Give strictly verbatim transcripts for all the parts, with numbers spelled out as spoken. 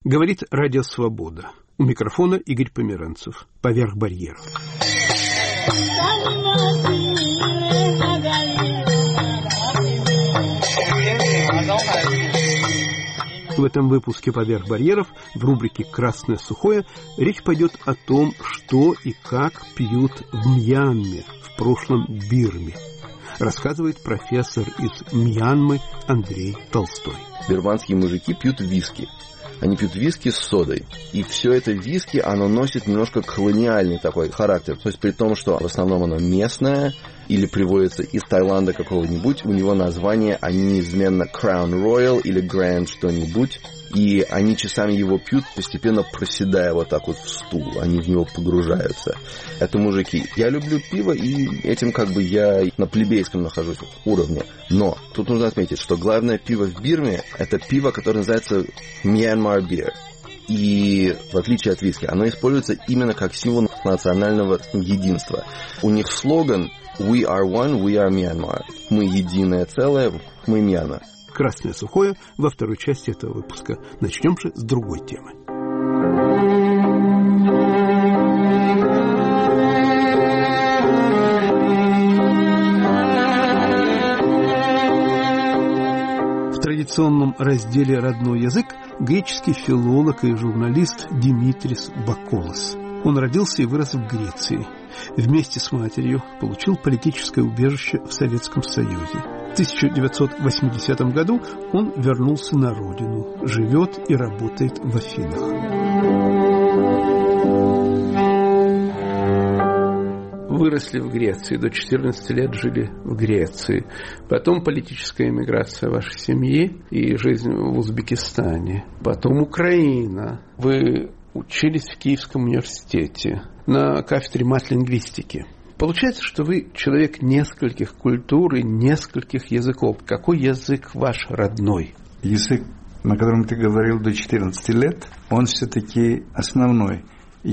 Говорит Радио Свобода. У микрофона Игорь Померанцев. Поверх барьеров. В этом выпуске «Поверх барьеров» в рубрике «Красное сухое» речь пойдет о том, что и как пьют в Мьянме, в прошлом Бирме. Рассказывает профессор из Мьянмы Андрей Толстой. Бирманские мужики пьют виски. Они пьют виски с содой. И все это виски, оно носит немножко колониальный такой характер. То есть при том, что в основном оно местное или приводится из Таиланда какого-нибудь, у него название, они неизменно Crown Royal или Grand что-нибудь. И они часами его пьют, постепенно проседая вот так вот в стул. Они в него погружаются. Это мужики. Я люблю пиво, и этим как бы я на плебейском нахожусь уровне. Но тут нужно отметить, что главное пиво в Бирме – это пиво, которое называется Myanmar Beer. И в отличие от виски, оно используется именно как символ национального единства. У них слоган «We are one, we are Myanmar». Мы единое целое, мы Мьянма. «Красное сухое» во второй части этого выпуска. Начнем же с другой темы. В традиционном разделе «Родной язык» греческий филолог и журналист Димитрис Баколос. Он родился и вырос в Греции. Вместе с матерью получил политическое убежище в Советском Союзе. В тысяча девятьсот восьмидесятом году он вернулся на родину, живет и работает в Афинах. Выросли в Греции, до четырнадцати лет жили в Греции. Потом политическая эмиграция вашей семьи и жизнь в Узбекистане. Потом Украина. Вы учились в Киевском университете на кафедре мат-лингвистики. Получается, что вы человек нескольких культур и нескольких языков. Какой язык ваш родной? Язык, на котором ты говорил до четырнадцати лет, он все-таки основной.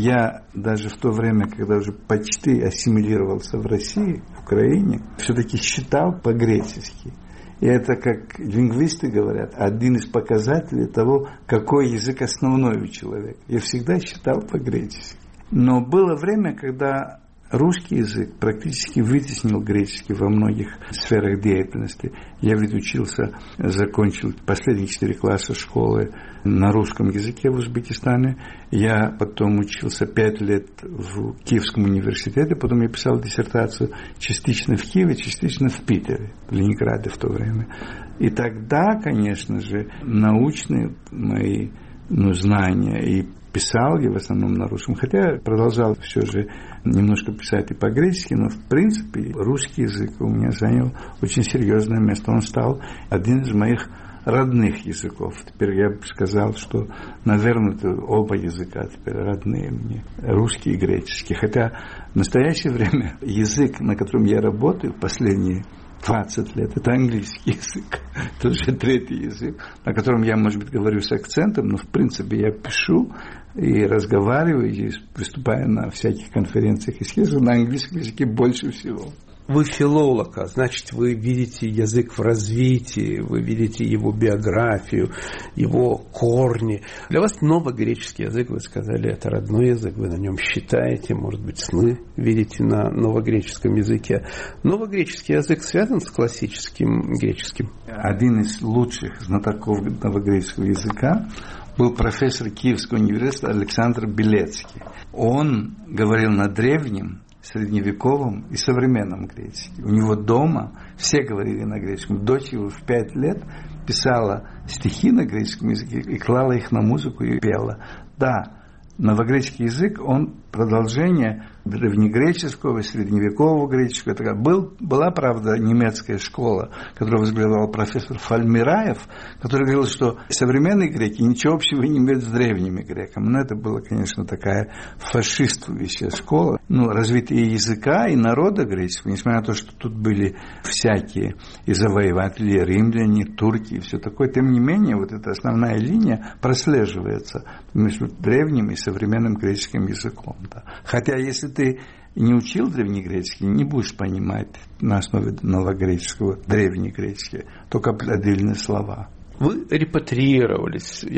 Я даже в то время, когда уже почти ассимилировался в России, в Украине, все-таки считал по-гречески. И это, как лингвисты говорят, один из показателей того, какой язык основной у человека. Я всегда считал по-гречески. Но было время, когда русский язык практически вытеснил греческий во многих сферах деятельности. Я ведь учился, закончил последние четыре класса школы на русском языке в Узбекистане. Я потом учился пять лет в Киевском университете, потом я писал диссертацию частично в Киеве, частично в Питере, в Ленинграде в то время. И тогда, конечно же, научные мои ну, знания и писал я в основном на русском, хотя продолжал все же немножко писать и по-гречески, но в принципе русский язык у меня занял очень серьезное место. Он стал один из моих родных языков. Теперь я бы сказал, что, наверное, это оба языка теперь родные мне, русский и греческий. Хотя в настоящее время язык, на котором я работаю последние двадцать лет, это английский язык. Это уже третий язык, на котором я, может быть, говорю с акцентом, но, в принципе, я пишу и разговариваю, и выступаю на всяких конференциях и съездил на английском языке больше всего. Вы филолог, а значит, вы видите язык в развитии, вы видите его биографию, его корни. Для вас новогреческий язык, вы сказали, это родной язык, вы на нем считаете, может быть, сны видите на новогреческом языке. Новогреческий язык связан с классическим греческим? Один из лучших знатоков новогреческого языка был профессор Киевского университета Александр Белецкий. Он говорил на древнем, средневековом и современном греческом. У него дома все говорили на греческом. Дочь его в пять лет писала стихи на греческом языке и клала их на музыку и пела. Да, новогреческий язык, он продолжение древнегреческого, средневекового греческого. Это был, была, правда, немецкая школа, которую возглавлял профессор Фальмираев, который говорил, что современные греки ничего общего не имеют с древними греками. Но это была, конечно, такая фашистующая школа. Ну, развитие языка и народа греческого, несмотря на то, что тут были всякие и завоеватели, и римляне, турки и все такое, тем не менее, вот эта основная линия прослеживается между древним и современным греческим языком. Да. Хотя, если ты не учил древнегреческий, не будешь понимать на основе новогреческого древнегреческий, только отдельные слова. Вы репатриировались. Я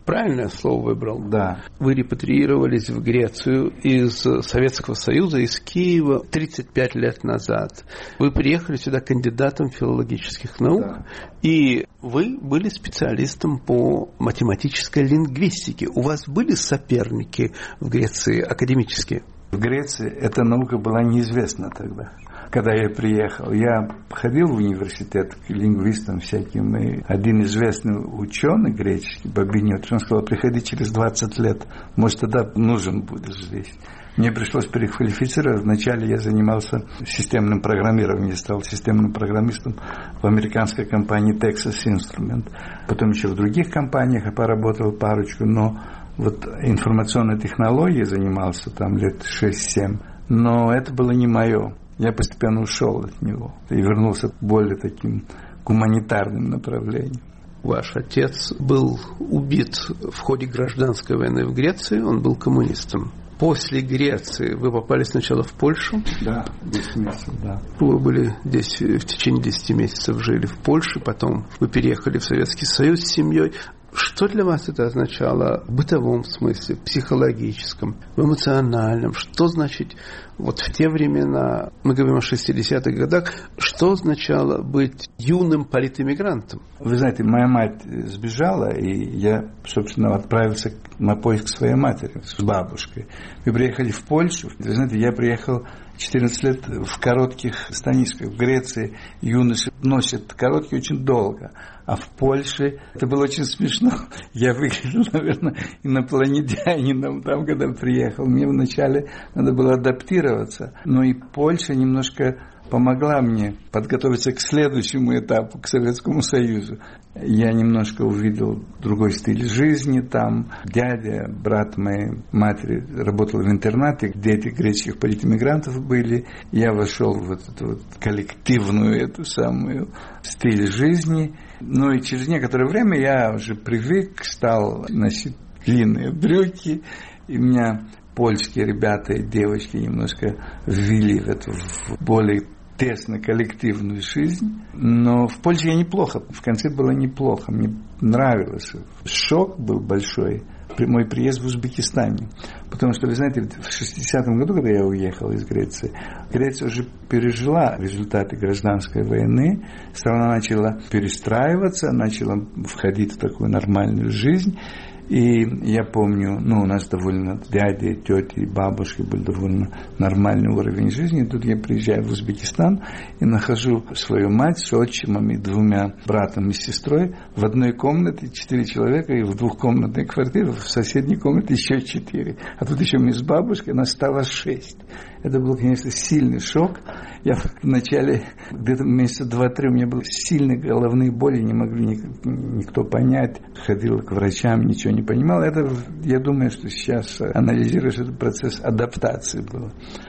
правильное слово выбрал. Да. Вы репатриировались в Грецию из Советского Союза, из Киева тридцать пять лет назад. Вы приехали сюда кандидатом филологических наук, да. И вы были специалистом по математической лингвистике. У вас были соперники в Греции академические? В Греции эта наука была неизвестна тогда. Когда я приехал, я ходил в университет к лингвистам всяким, и один известный ученый греческий, Бабинет, он сказал: приходи через двадцать лет, может, тогда нужен будешь здесь. Мне пришлось переквалифицировать. Вначале я занимался системным программированием, я стал системным программистом в американской компании Texas Instruments. Потом еще в других компаниях я поработал парочку, но вот информационной технологией занимался там лет шесть-семь. Но это было не мое. Я постепенно ушел от него и вернулся к более таким гуманитарным направлениям. Ваш отец был убит в ходе гражданской войны в Греции, он был коммунистом. После Греции вы попали сначала в Польшу? Да, десять месяцев, да. Вы были здесь в течение десяти месяцев, жили в Польше, потом вы переехали в Советский Союз с семьей. Что для вас это означало в бытовом смысле, в психологическом, в эмоциональном? Что значит, вот в те времена, мы говорим о шестидесятых годах, что означало быть юным политэмигрантом? Вы знаете, моя мать сбежала, и я, собственно, отправился на поиск своей матери с бабушкой. Мы приехали в Польшу. Вы знаете, я приехал четырнадцать лет в коротких станишках. В Греции юноши носят короткие очень долго. А в Польше это было очень смешно. Я выглядел, наверное, инопланетянином там, когда приехал. Мне вначале надо было адаптироваться. Но и Польша немножко помогла мне подготовиться к следующему этапу, к Советскому Союзу. Я немножко увидел другой стиль жизни там. Дядя, брат моей матери работал в интернате, где эти греческих политэмигрантов были. Я вошел в эту вот коллективную эту самую стиль жизни. Ну и через некоторое время я уже привык, стал носить длинные брюки. И меня польские ребята и девочки немножко ввели в эту в более тесно коллективную жизнь. Но в Польше я неплохо, в конце было неплохо, мне нравилось. Шок был большой, мой приезд в Узбекистане. Потому что, вы знаете, в шестидесятом году, когда я уехал из Греции, Греция уже пережила результаты гражданской войны, страна начала перестраиваться, начала входить в такую нормальную жизнь. И я помню, ну, у нас довольно дяди, тети, бабушки был довольно нормальный уровень жизни. И тут я приезжаю в Узбекистан и нахожу свою мать с отчимом и двумя братом и сестрой в одной комнате, четыре человека, и в двухкомнатной квартире, в соседней комнате еще четыре. А тут еще мы с бабушкой, нас стало шесть. Это был, конечно, сильный шок. Я вначале, где-то месяца два-три, у меня были сильные головные боли, не могли никто понять. Ходил к врачам, ничего не понимал. Это, я думаю, что сейчас анализируешь этот процесс адаптации был.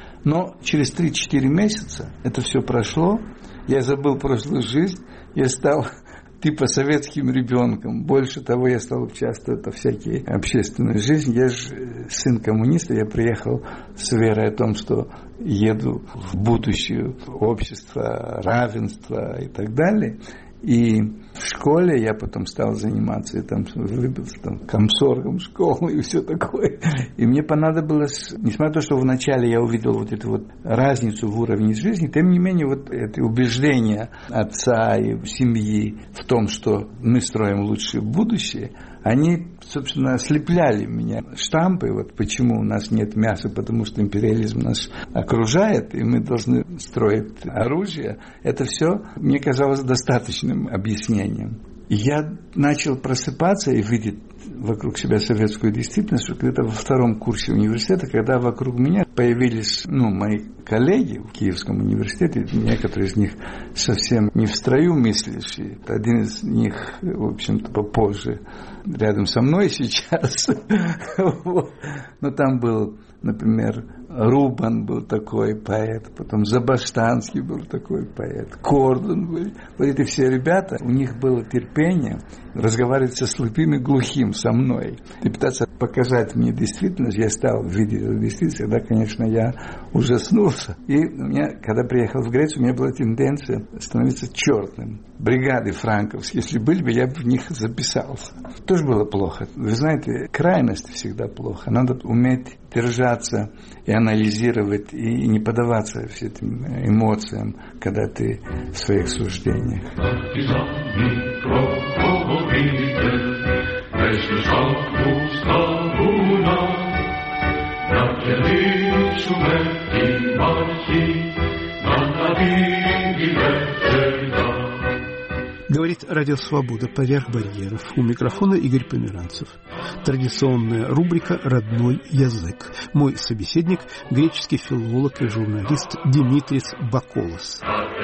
Но через три-четыре месяца это все прошло. Я забыл прошлую жизнь. Я стал типа советским ребенком. Больше того, я стал участвовать во всякие общественной жизни. Я же сын коммуниста, я приехал с верой о том, что еду в будущее общество, равенство и так далее. И в школе я потом стал заниматься, и там выбился там, комсоргом школы и все такое. И мне понадобилось, несмотря на то, что вначале я увидел вот эту вот разницу в уровне жизни, тем не менее вот это убеждение отца и семьи в том, что мы строим лучшее будущее, они, собственно, ослепляли меня. Штампы, вот почему у нас нет мяса, потому что империализм нас окружает, и мы должны строить оружие. Это все, мне казалось, достаточным объяснением. И я начал просыпаться и видеть вокруг себя советскую действительность где-то во втором курсе университета, когда вокруг меня появились, ну, мои коллеги в Киевском университете, некоторые из них совсем не в строю мыслящие. Один из них, в общем-то, попозже рядом со мной сейчас. Но там был, например, Рубан был такой поэт, потом Забаштанский был такой поэт, Кордон был. Вот эти все ребята, у них было терпение разговаривать со слепым и глухим. со мной. И пытаться показать мне действительность, я стал видеть эту действительность, тогда, конечно, я ужаснулся. И у меня, когда приехал в Грецию, у меня была тенденция становиться черным. Бригады франковские, если были бы, я бы в них записался. Тоже было плохо. Вы знаете, крайность всегда плохо. Надо уметь держаться и анализировать, и не поддаваться всем этим эмоциям, когда ты в своих суждениях. Говорит Радио Свобода «Поверх барьеров». У микрофона Игорь Померанцев. Традиционная рубрика «Родной язык». Мой собеседник – греческий филолог и журналист Димитрис Баколос.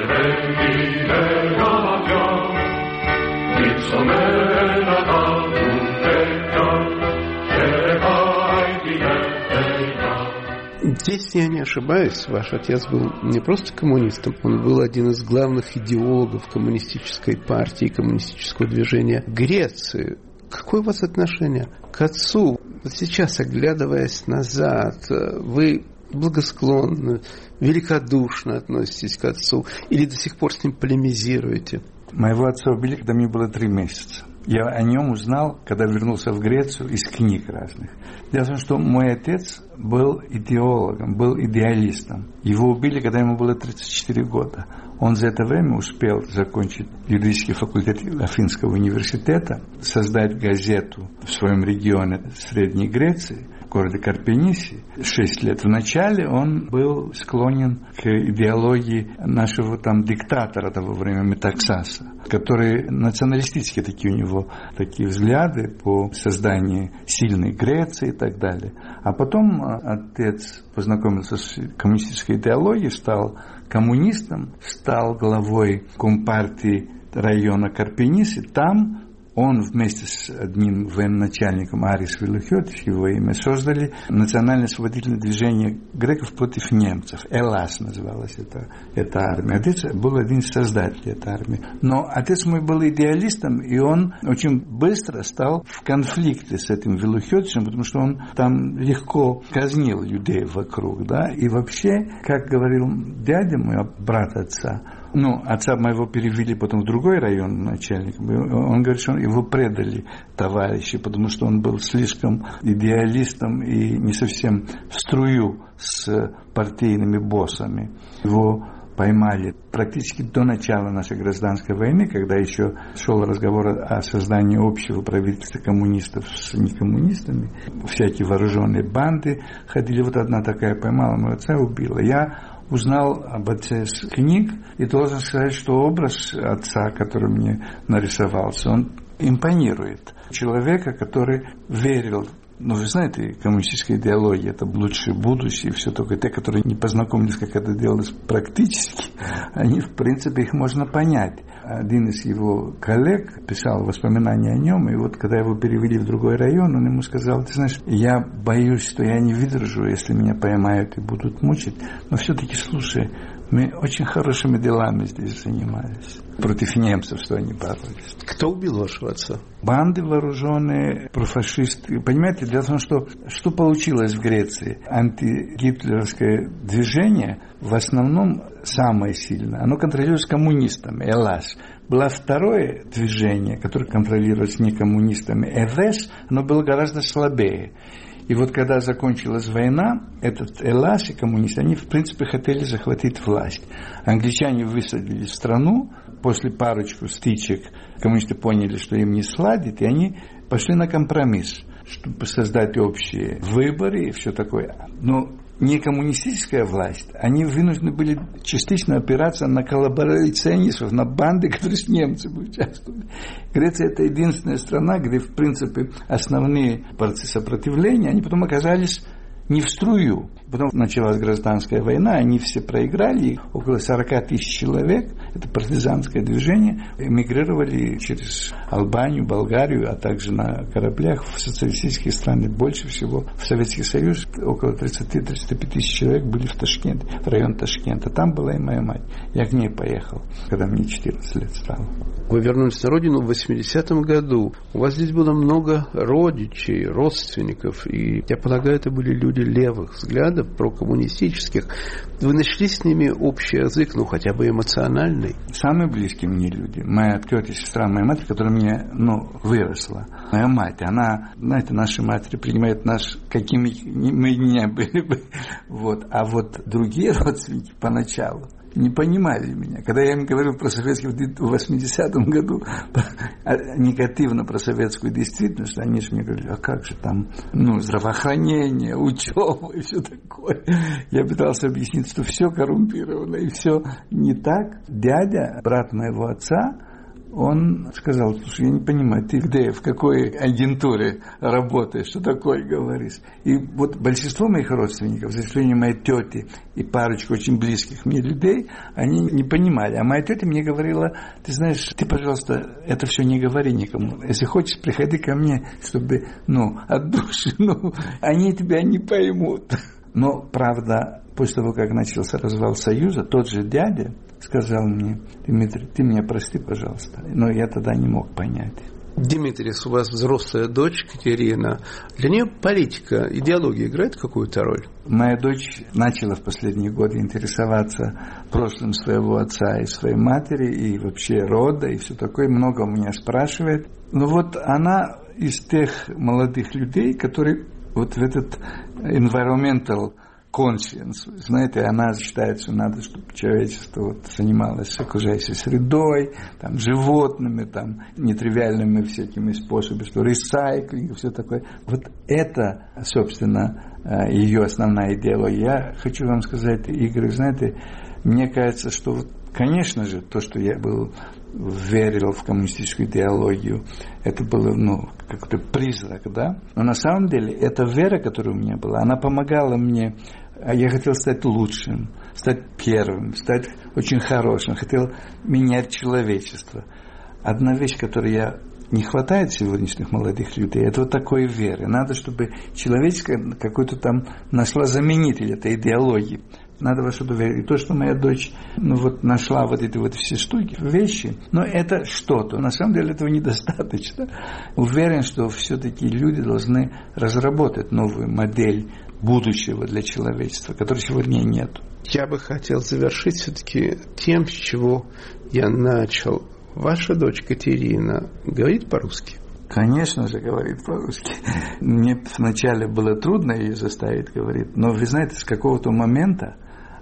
Если я не ошибаюсь, ваш отец был не просто коммунистом, он был один из главных идеологов коммунистической партии, коммунистического движения Греции. Какое у вас отношение к отцу? Вот сейчас, оглядываясь назад, вы благосклонно, великодушно относитесь к отцу или до сих пор с ним полемизируете? Моего отца убили, когда мне было три месяца. Я о нем узнал, когда вернулся в Грецию, из книг разных. Дело в том, что мой отец был идеологом, был идеалистом. Его убили, когда ему было тридцать четыре года. Он за это время успел закончить юридический факультет Афинского университета, создать газету в своем регионе Средней Греции, в городе Карпенисе. Шесть лет. Вначале он был склонен к идеологии нашего там диктатора того времени, Метаксаса, который националистические такие у него такие взгляды по созданию сильной Греции и так далее. А потом отец познакомился с коммунистической идеологией, стал коммунистом, стал главой компартии района Карпениси. Там он вместе с одним военачальником, Арис Вилухиотис, его имя, создали национально-освободительное движение греков против немцев. Элас называлась эта, эта армия. Отец был один из создателей этой армии. Но отец мой был идеалистом, и он очень быстро стал в конфликте с этим Вилухиотисом, потому что он там легко казнил людей вокруг. Да? И вообще, как говорил дядя мой, брат отца, ну, отца моего перевели потом в другой район начальником. Он говорит, что его предали товарищи, потому что он был слишком идеалистом и не совсем в струю с партийными боссами. Его поймали практически до начала нашей гражданской войны, когда еще шел разговор о создании общего правительства коммунистов с некоммунистами. Всякие вооруженные банды ходили. Вот одна такая поймала моего отца и убила. Я узнал об отце с книг и должен сказать, что образ отца, который мне нарисовался, он импонирует. Человека, который верил, ну, вы знаете, коммунистическая идеология – это лучшее будущее, и все такое. Те, которые не познакомились, как это делалось практически, они, в принципе, их можно понять. Один из его коллег писал воспоминания о нем, и вот когда его перевели в другой район, он ему сказал: ты знаешь, я боюсь, что я не выдержу, если меня поймают и будут мучить, но все-таки, слушай, мы очень хорошими делами здесь занимались. Против немцев, что они боролись. Кто убил вашего отца? Банды вооруженные, профашисты. Понимаете, дело в том, что что получилось в Греции? Антигитлеровское движение в основном самое сильное. Оно контролируется коммунистами, Элас. Было второе движение, которое контролировалось не коммунистами, Эвес, оно было гораздо слабее. И вот когда закончилась война, этот Элас и коммунисты, они в принципе хотели захватить власть. Англичане высадили страну, после парочку стычек коммунисты поняли, что им не сладит, и они пошли на компромисс, чтобы создать общие выборы и все такое. Но не коммунистическая власть, они вынуждены были частично опираться на коллаборационистов, на банды, которые с немцами участвовали. Греция – это единственная страна, где, в принципе, основные борцы сопротивления, они потом оказались не в струю. Потом началась гражданская война, они все проиграли, около сорок тысяч человек, это партизанское движение, эмигрировали через Албанию, Болгарию, а также на кораблях в социалистические страны. Больше всего в Советский Союз, около тридцать-тридцать пять тысяч человек были в Ташкенте, в район Ташкента. Там была и моя мать. Я к ней поехал, когда мне четырнадцать лет стало. Вы вернулись на родину в восьмидесятом году. У вас здесь было много родичей, родственников, и, я полагаю, это были люди левых взглядов, прокоммунистических. Вы нашли с ними общий язык, ну, хотя бы эмоциональный? Самые близкие мне люди. Моя тетя, сестра моей матери, которая меня, ну, выросла. Моя мать, она, знаете, наши матери принимают нас, какими мы не были бы. Вот. А вот другие родственники поначалу не понимали меня. Когда я им говорил про советскую в восьмидесятом году, негативно про советскую действительность, они же мне говорили, а как же там, ну, здравоохранение, учеба и все такое. Я пытался объяснить, что все коррумпировано и все не так. Дядя, брат моего отца, он сказал, слушай, я не понимаю, ты где, в какой агентуре работаешь, что такое говоришь. И вот большинство моих родственников, за исключением моей тети и парочку очень близких мне людей, они не понимали. А моя тетя мне говорила, ты знаешь, ты, пожалуйста, это все не говори никому. Если хочешь, приходи ко мне, чтобы, ну, от души, ну, они тебя не поймут. Но, правда, после того, как начался развал Союза, тот же дядя сказал мне, Дмитрий, ты меня прости, пожалуйста. Но я тогда не мог понять. Дмитрий, у вас взрослая дочь Катерина. Для нее политика, идеология играет какую-то роль? Моя дочь начала в последние годы интересоваться прошлым своего отца и своей матери, и вообще рода, и все такое. Много у меня спрашивает. Но вот она из тех молодых людей, которые вот в этот environmental conscience, знаете, она считает, что надо, чтобы человечество вот занималось окружающей средой, там, животными, там, нетривиальными всякими способами, что ресайклинг, все такое. Вот это, собственно, ее основная идеология. Я хочу вам сказать, Игорь, знаете, мне кажется, что, вот, конечно же, то, что я был верил в коммунистическую идеологию, это было, ну, какой-то призрак, да? Но на самом деле, эта вера, которая у меня была, она помогала мне. Я хотел стать лучшим, стать первым, стать очень хорошим, хотел менять человечество. Одна вещь, которой я не хватает сегодняшних молодых людей, это вот такой веры. Надо, чтобы человеческое какой-то там нашла заменитель этой идеологии. Надо во что-то верить. И то, что моя дочь, ну, вот, нашла вот эти вот все штуки, вещи, но это что-то. На самом деле этого недостаточно. Уверен, что все-таки люди должны разработать новую модель будущего для человечества, которой сегодня нет. Я бы хотел завершить все-таки тем, с чего я начал. Ваша дочь Катерина говорит по-русски? Конечно же, говорит по-русски. Мне вначале было трудно ее заставить говорить, но, вы знаете, с какого-то момента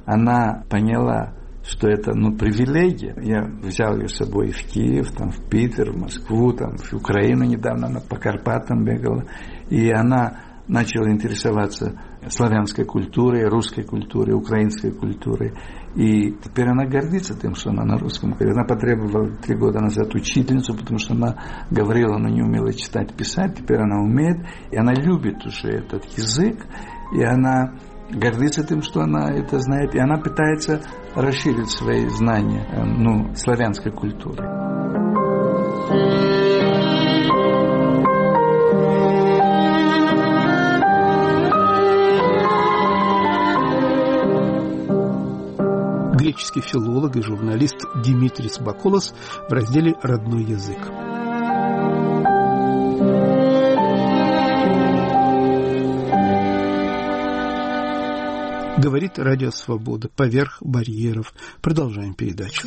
она поняла, что это, ну, привилегия. Я взял ее с собой в Киев, там, в Питер, в Москву, там, в Украину недавно, она по Карпатам бегала, и она начала интересоваться славянской культурой, русской культурой, украинской культурой. И теперь она гордится тем, что она на русском говорит. Она потребовала три года назад учительницу, потому что она говорила, она не умела читать, писать. Теперь она умеет, и она любит уже этот язык, и она гордится тем, что она это знает, и она пытается расширить свои знания, ну, славянской культуры. Греческий филолог и журналист Димитрис Баколос в разделе «Родной язык». Говорит Радио Свобода. Поверх барьеров. Продолжаем передачу.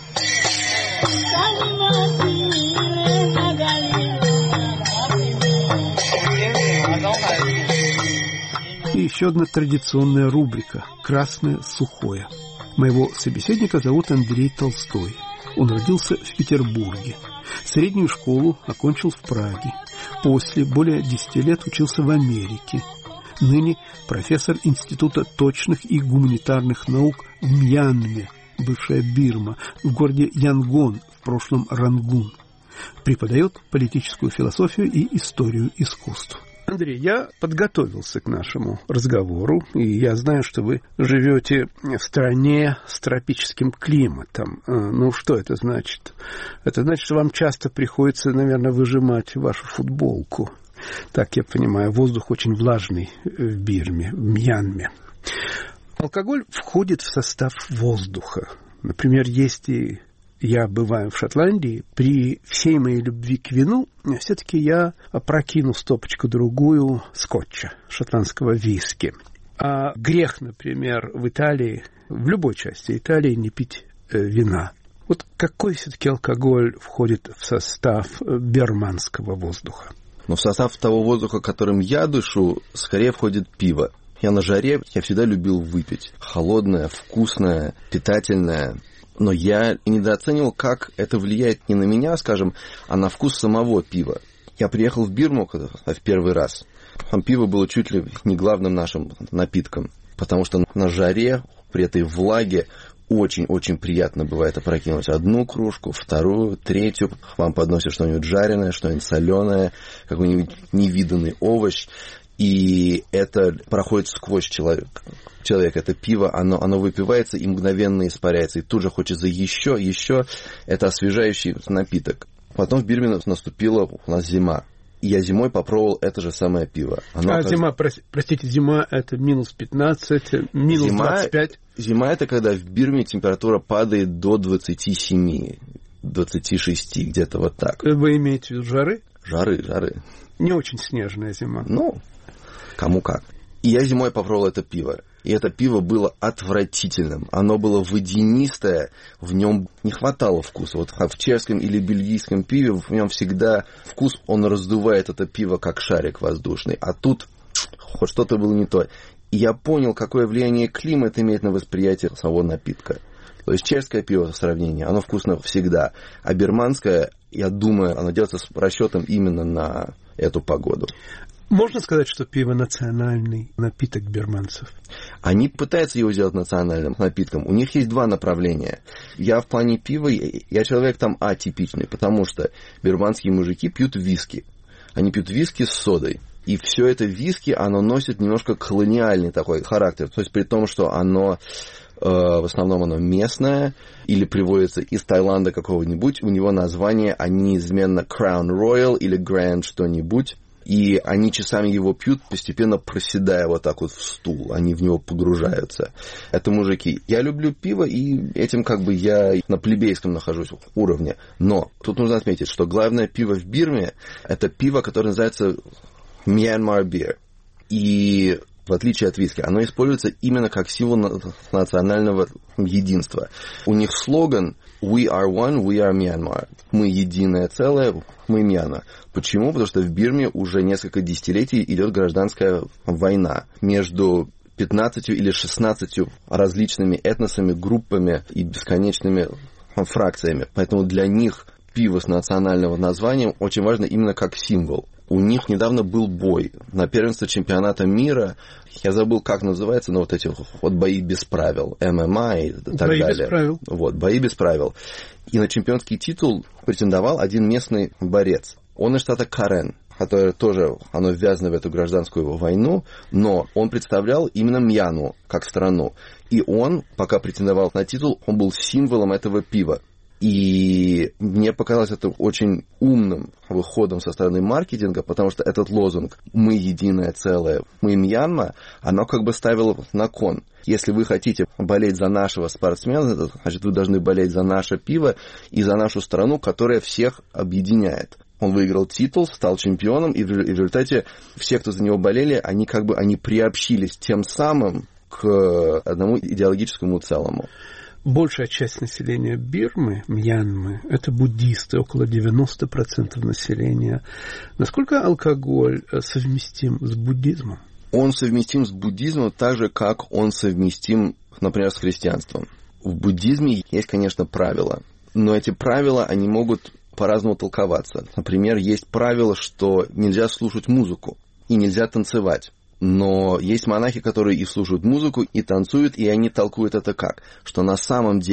И еще одна традиционная рубрика «Красное сухое». Моего собеседника зовут Андрей Толстой. Он родился в Петербурге. Среднюю школу окончил в Праге. После более десяти лет учился в Америке. Ныне профессор Института точных и гуманитарных наук в Мьянме, бывшая Бирма, в городе Янгон, в прошлом Рангун. Преподает политическую философию и историю искусств. Андрей, я подготовился к нашему разговору, и я знаю, что вы живете в стране с тропическим климатом. Ну, что это значит? Это значит, что вам часто приходится, наверное, выжимать вашу футболку. Так я понимаю, воздух очень влажный в Бирме, в Мьянме. Алкоголь входит в состав воздуха. Например, если я бываю в Шотландии, при всей моей любви к вину, все-таки я опрокину стопочку-другую скотча, шотландского виски. А грех, например, в Италии, в любой части Италии не пить э, вина. Вот какой все-таки алкоголь входит в состав бирманского воздуха? Но в состав того воздуха, которым я дышу, скорее входит пиво. Я на жаре, я всегда любил выпить. Холодное, вкусное, питательное. Но я недооценивал, как это влияет не на меня, скажем, а на вкус самого пива. Я приехал в Бирму в первый раз. Там пиво было чуть ли не главным нашим напитком. Потому что на жаре, при этой влаге, очень-очень приятно бывает опрокинуть одну кружку, вторую, третью. Вам подносят что-нибудь жареное, что-нибудь соленое, какой-нибудь невиданный овощ. И это проходит сквозь человека. Человек, это пиво, оно, оно выпивается и мгновенно испаряется. И тут же хочется еще, еще. Это освежающий напиток. Потом в Бирме наступила у нас зима. И я зимой попробовал это же самое пиво. Оно, а кажется... зима, простите, зима это минус пятнадцать, минус зима, двадцать пять? Зима это когда в Бирме температура падает до двадцати семи, двадцати шести, где-то вот так. Вы имеете в виду жары? Жары, жары. Не очень снежная зима. Ну, кому как. И я зимой попробовал это пиво. И это пиво было отвратительным. Оно было водянистое, в нем не хватало вкуса. Вот в чешском или бельгийском пиве в нем всегда вкус, он раздувает это пиво, как шарик воздушный. А тут хоть что-то было не то. И я понял, какое влияние климат имеет на восприятие самого напитка. То есть чешское пиво в сравнении, оно вкусно всегда. А бирманское, я думаю, оно делается с расчетом именно на эту погоду. Можно сказать, что пиво национальный напиток бирманцев? Они пытаются его сделать национальным напитком. У них есть два направления. Я в плане пива, я человек там атипичный, потому что бирманские мужики пьют виски. Они пьют виски с содой. И все это виски, оно носит немножко колониальный такой характер. То есть при том, что оно... в основном оно местное или приводится из Таиланда какого-нибудь. У него название, они неизменно Crown Royal или Grand что-нибудь. И они часами его пьют, постепенно проседая вот так вот в стул. Они в него погружаются. Это мужики. Я люблю пиво, и этим как бы я на плебейском нахожусь уровне. Но тут нужно отметить, что главное пиво в Бирме – это пиво, которое называется Myanmar Beer. И в отличие от виски, оно используется именно как символ национального единства. У них слоган «We are one, we are Myanmar». Мы единое целое, мы Мьянма. Почему? Потому что в Бирме уже несколько десятилетий идет гражданская война между пятнадцатью или шестнадцатью различными этносами, группами и бесконечными фракциями. Поэтому для них пиво с национальным названием очень важно именно как символ. У них недавно был бой на первенстве чемпионата мира. Я забыл, как называется, но вот эти вот бои без правил, эм эм а и так бои далее. Без правил. Вот, бои без правил. И на чемпионский титул претендовал один местный борец. Он из штата Карен, который тоже, оно ввязано в эту гражданскую войну, но он представлял именно Мьянму как страну. И он, пока претендовал на титул, он был символом этого пива. И мне показалось это очень умным выходом со стороны маркетинга, потому что этот лозунг «Мы единое целое, мы Мьянма», оно как бы ставило на кон. Если вы хотите болеть за нашего спортсмена, значит, вы должны болеть за наше пиво и за нашу страну, которая всех объединяет. Он выиграл титул, стал чемпионом, и в результате все, кто за него болели, они как бы они приобщились тем самым к одному идеологическому целому. Большая часть населения Бирмы, Мьянмы, это буддисты, около девяносто процентов населения. Насколько алкоголь совместим с буддизмом? Он совместим с буддизмом так же, как он совместим, например, с христианством. В буддизме есть, конечно, правила, но эти правила, они могут по-разному толковаться. Например, есть правило, что нельзя слушать музыку и нельзя танцевать. Но есть монахи, которые и слушают музыку, и танцуют, и они толкуют это как? Что на самом деле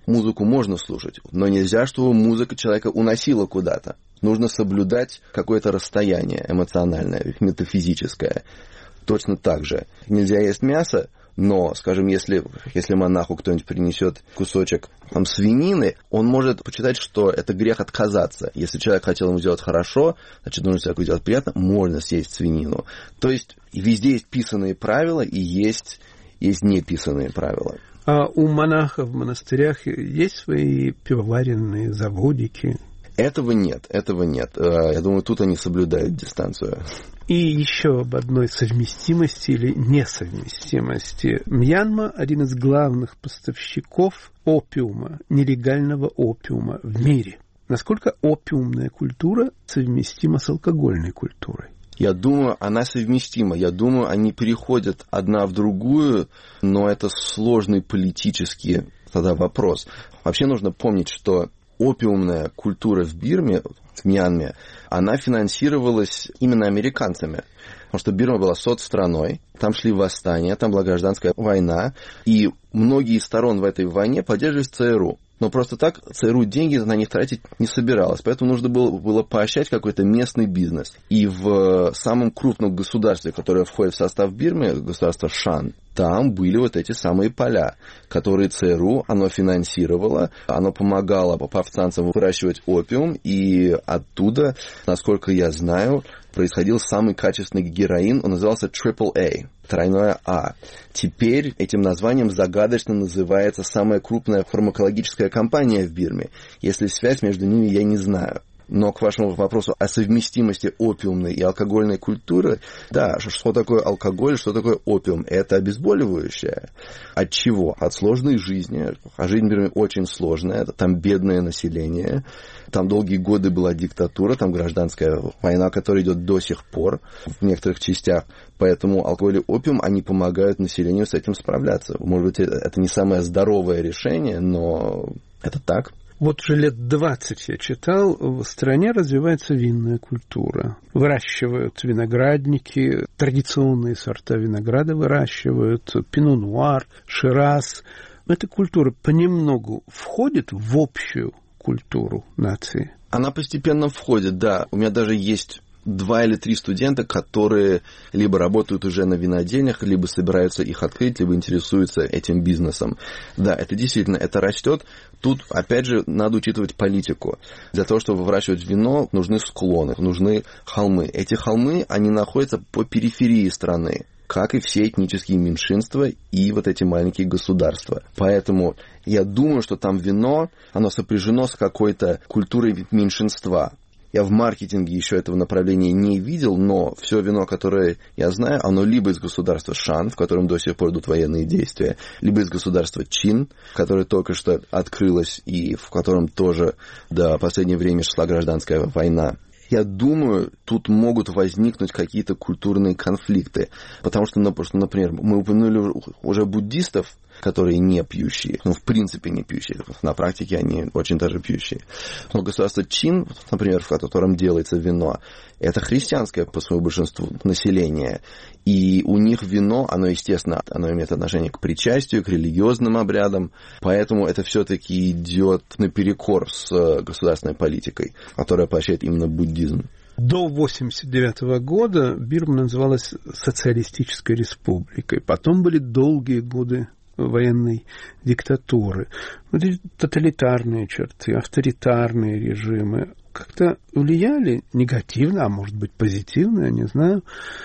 Музыку можно слушать, но нельзя, чтобы музыка человека уносила куда-то. Нужно соблюдать какое-то расстояние эмоциональное, метафизическое. Точно так же. Нельзя есть мясо, но, скажем, если, если монаху кто-нибудь принесет кусочек там, свинины, он может почитать, что это грех отказаться. Если человек хотел ему сделать хорошо, значит, нужно человеку сделать приятно, можно съесть свинину. То есть везде есть писанные правила и есть, есть неписанные правила. А у монахов в монастырях есть свои пивоваренные заводики? Этого нет, этого нет. Я думаю, тут они соблюдают дистанцию. И еще об одной совместимости или несовместимости. Мьянма – один из главных поставщиков опиума, нелегального опиума в мире. Насколько опиумная культура совместима с алкогольной культурой? Я думаю, она совместима. Я думаю, они переходят одна в другую, но это сложный политический тогда вопрос. Вообще нужно помнить, что опиумная культура в Бирме, в Мьянме, она финансировалась именно американцами. Потому что Бирма была соцстрааной, там шли восстания, там была гражданская война, и многие из сторон в этой войне поддерживали ЦРУ. Но просто так ЦРУ деньги на них тратить не собиралась. Поэтому нужно было, было поощрять какой-то местный бизнес. И в самом крупном государстве, которое входит в состав Бирмы, государство Шан, там были вот эти самые поля, которые ЦРУ, оно финансировало, оно помогало повстанцам выращивать опиум, и оттуда, насколько я знаю, происходил самый качественный героин, он назывался Triple A, тройное А. Теперь этим названием загадочно называется самая крупная фармакологическая компания в Бирме. Если связь между ними, я не знаю. Но к вашему вопросу о совместимости опиумной и алкогольной культуры, да, что такое алкоголь, что такое опиум? Это обезболивающее. От чего? От сложной жизни. А жизнь в Бирме очень сложная. Там бедное население. Там долгие годы была диктатура, там гражданская война, которая идет до сих пор в некоторых частях. Поэтому алкоголь и опиум, они помогают населению с этим справляться. Может быть, это не самое здоровое решение, но это так. Вот уже лет двадцать я читал, в стране развивается винная культура. Выращивают виноградники, традиционные сорта винограда выращивают, пино-нуар, шираз. Эта культура понемногу входит в общую культуру нации. Она постепенно входит, да. У меня даже есть два или три студента, которые либо работают уже на винодельнях, либо собираются их открыть, либо интересуются этим бизнесом. Да, это действительно, это растет. Тут, опять же, надо учитывать политику. Для того, чтобы выращивать вино, нужны склоны, нужны холмы. Эти холмы, они находятся по периферии страны, как и все этнические меньшинства и вот эти маленькие государства. Поэтому я думаю, что там вино, оно сопряжено с какой-то культурой меньшинства. Я в маркетинге еще этого направления не видел, но все вино, которое я знаю, оно либо из государства Шан, в котором до сих пор идут военные действия, либо из государства Чин, которое только что открылось и в котором тоже до последнего времени шла гражданская война. Я думаю, тут могут возникнуть какие-то культурные конфликты. Потому что, например, мы упомянули уже буддистов, которые не пьющие. Ну, в принципе, не пьющие. На практике они очень даже пьющие. Но государство Чин, например, в котором делается вино, это христианское по своему большинству населения. И у них вино, оно, естественно, оно имеет отношение к причастию, к религиозным обрядам. Поэтому это все-таки идет наперекор с государственной политикой, которая поощряет именно буддизм. До восемьдесят девятого года Бирма называлась социалистической республикой. Потом были долгие годы военной диктатуры. Вот эти тоталитарные черты, авторитарные режимы как-то влияли негативно, а может быть позитивно, я не знаю,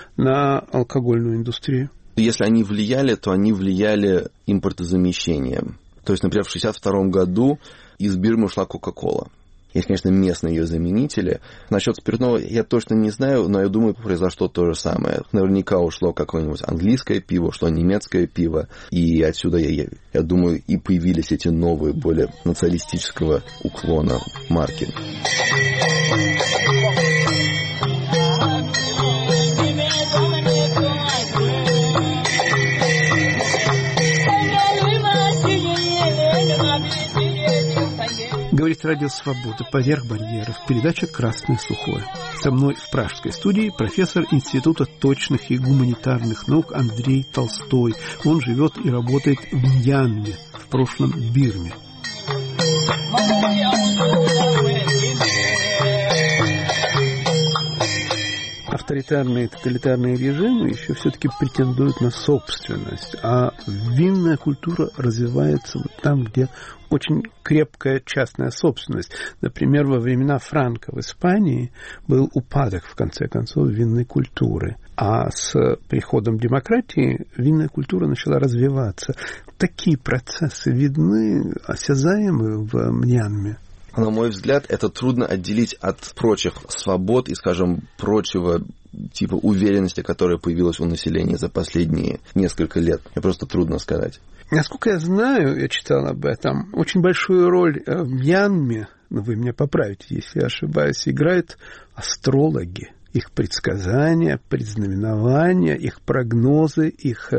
на алкогольную индустрию. Если они влияли, то они влияли импортозамещением. То есть, например, в шестьдесят втором году из Бирмы ушла Кока-Кола. Есть, конечно, местные ее заменители. Насчет спиртного я точно не знаю, но я думаю, произошло то же самое. Наверняка ушло какое-нибудь английское пиво, ушло немецкое пиво. И отсюда, я, я думаю, и появились эти новые, более националистического уклона марки. Говорит Радио Свобода. Поверх барьеров. Передача «Красное сухое». Со мной в пражской студии профессор Института точных и гуманитарных наук Андрей Толстой. Он живет и работает в Мьянме, в прошлом Бирме. Авторитарные и тоталитарные режимы еще все-таки претендуют на собственность, а винная культура развивается вот там, где очень крепкая частная собственность. Например, во времена Франко в Испании был упадок, в конце концов, винной культуры. А с приходом демократии винная культура начала развиваться. Такие процессы видны, осязаемы в Мьянме. На мой взгляд, это трудно отделить от прочих свобод и, скажем, прочего типа уверенности, которая появилась у населения за последние несколько лет. Мне просто трудно сказать. Насколько я знаю, я читал об этом, очень большую роль в Мьянме, ну вы меня поправите, если я ошибаюсь, играют астрологи. Их предсказания, предзнаменования, их прогнозы, их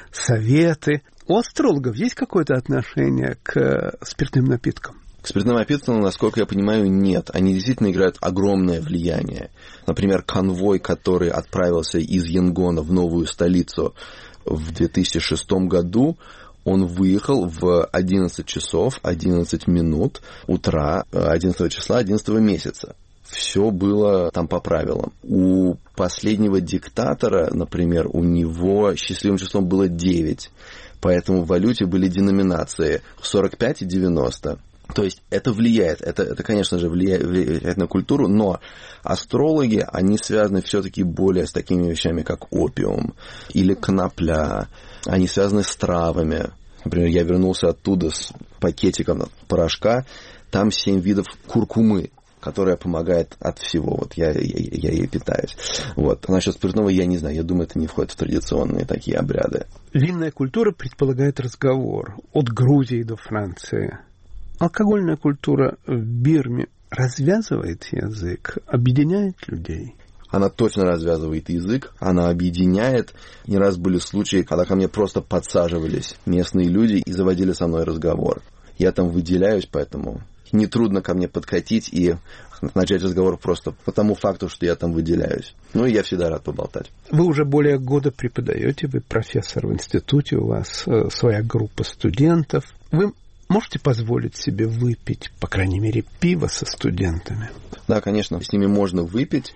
советы. У астрологов есть какое-то отношение к спиртным напиткам? К спиртным напиткам, насколько я понимаю, нет. Они действительно играют огромное влияние. Например, конвой, который отправился из Янгона в новую столицу в две тысячи шестом году, он выехал в одиннадцать часов одиннадцать минут утра одиннадцатого числа одиннадцатого месяца. Все было там по правилам. У последнего диктатора, например, у него счастливым числом было девять. Поэтому в валюте были деноминации сорок пять и девяносто. То есть это влияет, это, это конечно же, влияет, влияет на культуру, но астрологи, они связаны все-таки более с такими вещами, как опиум или конопля, они связаны с травами. Например, я вернулся оттуда с пакетиком порошка, там семь видов куркумы, которая помогает от всего. Вот я, я, я ей питаюсь. Вот. А насчет спиртного я не знаю. Я думаю, это не входит в традиционные такие обряды. Винная культура предполагает разговор от Грузии до Франции. Алкогольная культура в Бирме развязывает язык, объединяет людей. Она точно развязывает язык, она объединяет. Не раз были случаи, когда ко мне просто подсаживались местные люди и заводили со мной разговор. Я там выделяюсь, поэтому нетрудно ко мне подкатить и начать разговор просто по тому факту, что я там выделяюсь. Ну и я всегда рад поболтать. Вы уже более года преподаете, вы профессор в институте, у вас э, своя группа студентов. Вы можете позволить себе выпить, по крайней мере, пиво со студентами? Да, конечно, с ними можно выпить,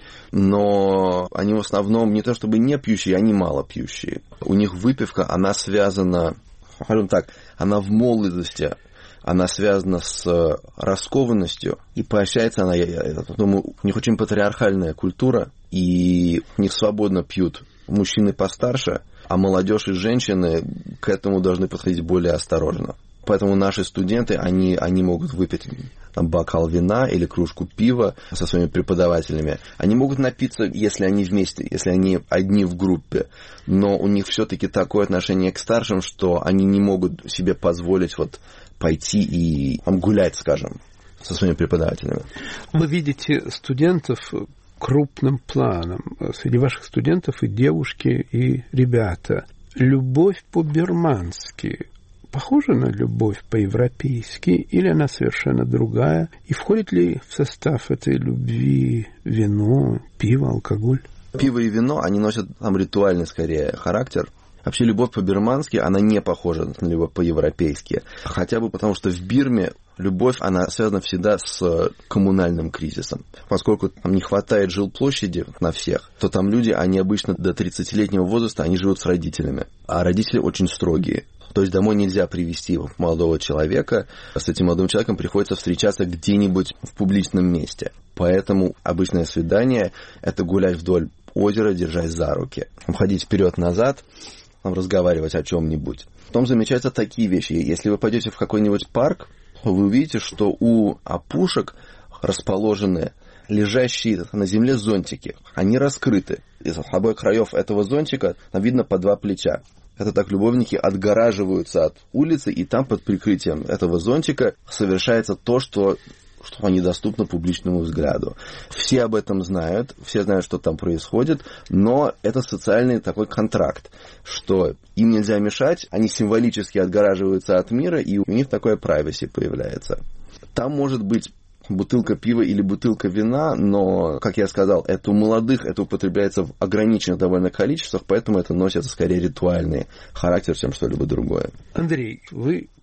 но они в основном не то чтобы не пьющие, они мало пьющие. У них выпивка, она связана, скажем так, она в молодости, она связана с раскованностью, и поощряется она, я, я думаю, у них очень патриархальная культура, и у них свободно пьют мужчины постарше, а молодежь и женщины к этому должны подходить более осторожно. Поэтому наши студенты, они, они могут выпить там, бокал вина или кружку пива со своими преподавателями. Они могут напиться, если они вместе, если они одни в группе. Но у них все-таки такое отношение к старшим, что они не могут себе позволить вот, пойти и там, гулять, скажем, со своими преподавателями. Вы видите студентов крупным планом. Среди ваших студентов и девушки, и ребята. Любовь по-бирмански похожа на любовь по-европейски, или она совершенно другая? И входит ли в состав этой любви вино, пиво, алкоголь? Пиво и вино, они носят там ритуальный, скорее, характер. Вообще, любовь по-бирмански, она не похожа на любовь по-европейски. Хотя бы потому, что в Бирме любовь, она связана всегда с коммунальным кризисом. Поскольку там не хватает жилплощади на всех, то там люди, они обычно до тридцатилетнего возраста, они живут с родителями. А родители очень строгие. То есть домой нельзя привезти молодого человека. С этим молодым человеком приходится встречаться где-нибудь в публичном месте. Поэтому обычное свидание – это гулять вдоль озера, держась за руки. Ходить вперед-назад, разговаривать о чем-нибудь. Потом замечаются такие вещи. Если вы пойдете в какой-нибудь парк, вы увидите, что у опушек расположены лежащие на земле зонтики. Они раскрыты. Из обоих краев этого зонтика видно по два плеча. Это так любовники отгораживаются от улицы, и там под прикрытием этого зонтика совершается то, что, что недоступно публичному взгляду. Все об этом знают, все знают, что там происходит, но это социальный такой контракт, что им нельзя мешать, они символически отгораживаются от мира, и у них такое privacy появляется. Там может быть бутылка пива или бутылка вина, но, как я сказал, это у молодых, это употребляется в ограниченных довольно количествах, поэтому это носит скорее ритуальный характер, чем что-либо другое. Андрей, вы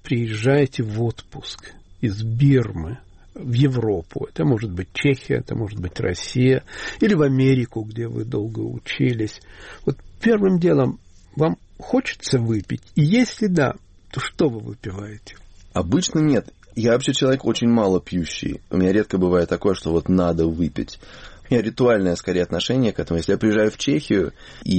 приезжаете в отпуск из Бирмы в Европу, это может быть Чехия, это может быть Россия, или в Америку, где вы долго учились, вот первым делом вам хочется выпить? И если да, то что вы выпиваете? Обычно нет. Я вообще человек очень мало пьющий. У меня редко бывает такое, что вот надо выпить. У меня ритуальное, скорее, отношение к этому. Если я приезжаю в Чехию,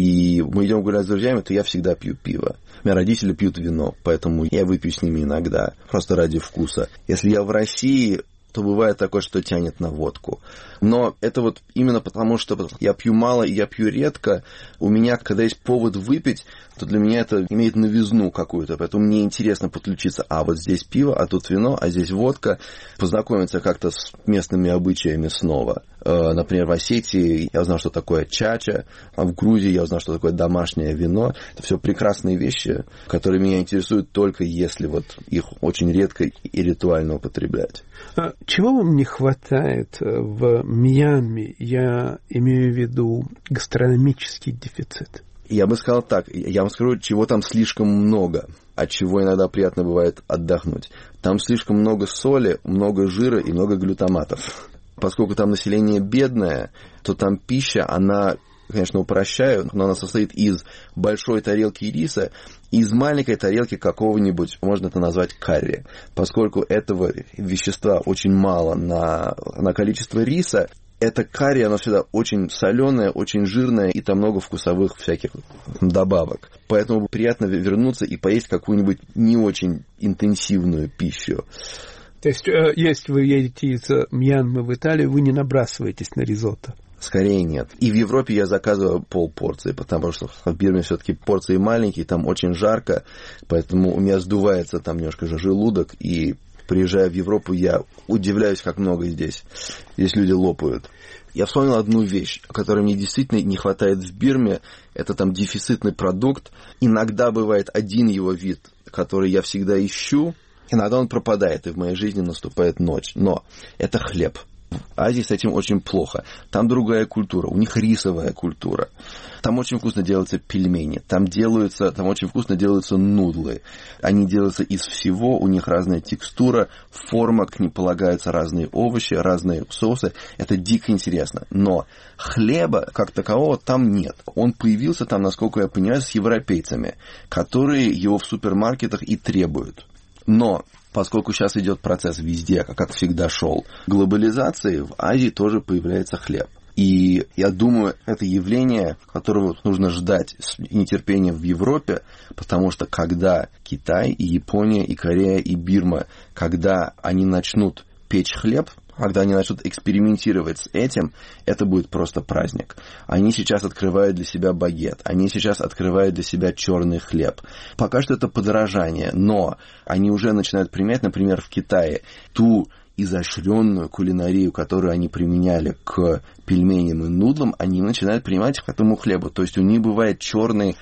и мы идем гулять с друзьями, то я всегда пью пиво. У меня родители пьют вино, поэтому я выпью с ними иногда, просто ради вкуса. Если я в России, то бывает такое, что тянет на водку. Но это вот именно потому, что я пью мало и я пью редко. У меня, когда есть повод выпить, то для меня это имеет новизну какую-то. Поэтому мне интересно подключиться. А вот здесь пиво, а тут вино, а здесь водка. Познакомиться как-то с местными обычаями снова. Например, в Осетии я узнал, что такое чача. А в Грузии я узнал, что такое домашнее вино. Это все прекрасные вещи, которые меня интересуют только если вот их очень редко и ритуально употреблять. Чего вам не хватает в Мьянме? Я имею в виду гастрономический дефицит. Я бы сказал так. Я вам скажу, чего там слишком много, от чего иногда приятно бывает отдохнуть. Там слишком много соли, много жира и много глютаматов. Поскольку там население бедное, то там пища, она, конечно, упрощаю, но она состоит из большой тарелки риса и из маленькой тарелки какого-нибудь, можно это назвать карри. Поскольку этого вещества очень мало на, на количество риса, это карри, оно всегда очень соленое, очень жирное, и там много вкусовых всяких добавок. Поэтому приятно вернуться и поесть какую-нибудь не очень интенсивную пищу. То есть, если вы едете из Мьянмы в Италию, вы не набрасываетесь на ризотто? Скорее нет. И в Европе я заказываю полпорции, потому что в Бирме все-таки порции маленькие, там очень жарко, поэтому у меня сдувается там немножко же желудок, и приезжая в Европу, я удивляюсь, как много здесь. Здесь люди лопают. Я вспомнил одну вещь, которой мне действительно не хватает в Бирме. Это там дефицитный продукт. Иногда бывает один его вид, который я всегда ищу. Иногда он пропадает, и в моей жизни наступает ночь. Но это хлеб. В Азии с этим очень плохо. Там другая культура. У них рисовая культура. Там очень вкусно делаются пельмени. Там, делаются, там очень вкусно делаются нудлы. Они делаются из всего. У них разная текстура, форма, к ним полагаются разные овощи, разные соусы. Это дико интересно. Но хлеба, как такового, там нет. Он появился там, насколько я понимаю, с европейцами, которые его в супермаркетах и требуют. Но поскольку сейчас идет процесс везде, как всегда шел, глобализации, в Азии тоже появляется хлеб. И я думаю, это явление, которого нужно ждать с нетерпением в Европе, потому что когда Китай, и Япония, и Корея, и Бирма, когда они начнут печь хлеб, когда они начнут экспериментировать с этим, это будет просто праздник. Они сейчас открывают для себя багет, они сейчас открывают для себя черный хлеб. Пока что это подорожание, но они уже начинают применять, например, в Китае, ту изощренную кулинарию, которую они применяли к пельменям и нудлам, они начинают принимать к этому хлебу. То есть у них бывает черный,